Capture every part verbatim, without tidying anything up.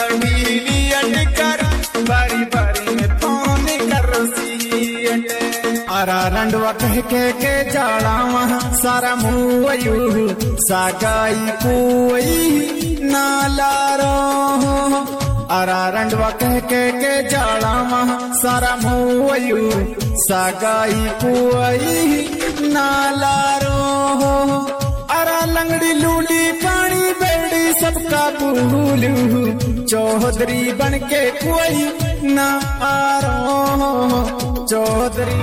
कर बारी बारी में फोन कर अरा रंडवा कह के के जाला वहाँ सारा मुयू सागाई कोई नाला रो अरा रंडवा कह के के जाला वहाँ सारा मुयू सागाई कोई नाला रो अरा लंगड़ी लूली पानी बेड़ी सबका भूलू चौधरी बन के कोई ना आरो चौधरी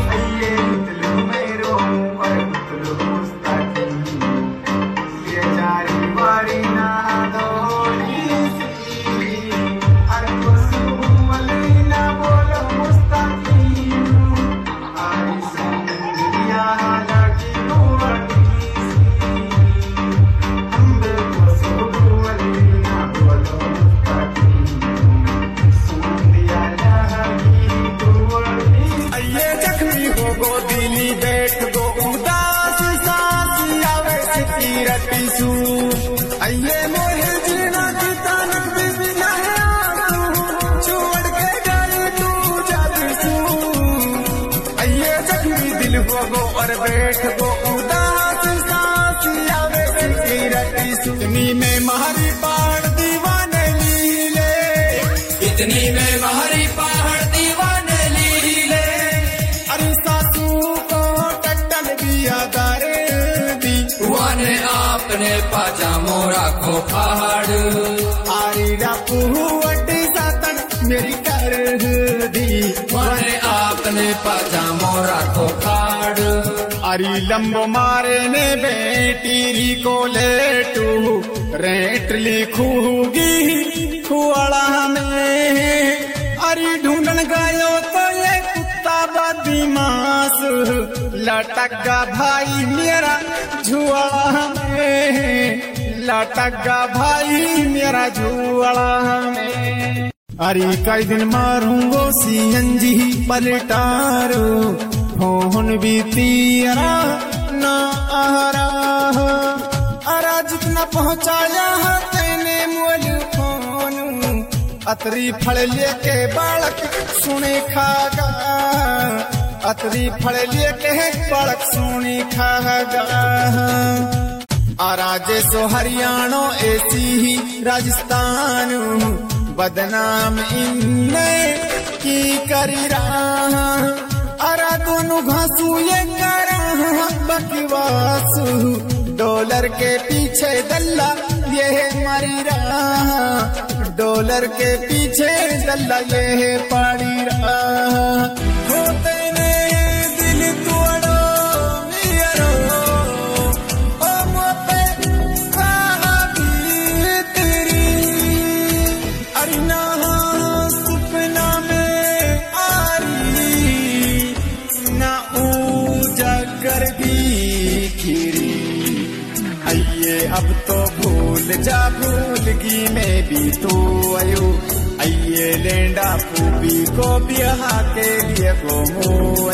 और बैठ गो उदास सासियावे सिरती सुतनी में महरी पहाड़ दीवाने लीले इतनी में महरी पहाड़ दीवाने लीले अरे सासू को टट्टल दिया दारे दी wane आपने पाजामो राखो पहाड़ आरी रापू वड्डी सातन मेरी कर दी wane आपने पाजामो राखो पहाड़ अरी लंबो मारे ने बेटीरी को लेटू रेट लिखूगी खुआड़ा में अरी ढूंढन गयो तो ये कुत्ता बदमाश लटका भाई मेरा झुआड़ा में लटका भाई मेरा झुआड़ा में अरे कई दिन मारूंगो सीएनजी पलटारो फोन भी तीरा ना आरा अरा जितना पहुँचाया है तेने मोल फोन अतरी फल लेके बालक सुने खागा अतरी फल लेके बालक सुने खागा आराजे सो हरियाणा ऐसी ही राजस्थान बदनाम इन्ने की करी रहा अरा दोनों घासू ये करा बकवास डॉलर के पीछे दल्ला ये मरी रहा डॉलर के पीछे दल्ला ये पड़ी रहा होते ने दिल तोड़ो मेरो ओ मोपे कहा भी तेरी अरे ना सपना में आरी ना उजागर भी खीरी आइए अब तो भूल जा भूलगी में भी तू आयो आइए लेंडा फूबी को ब्याह के लिए गो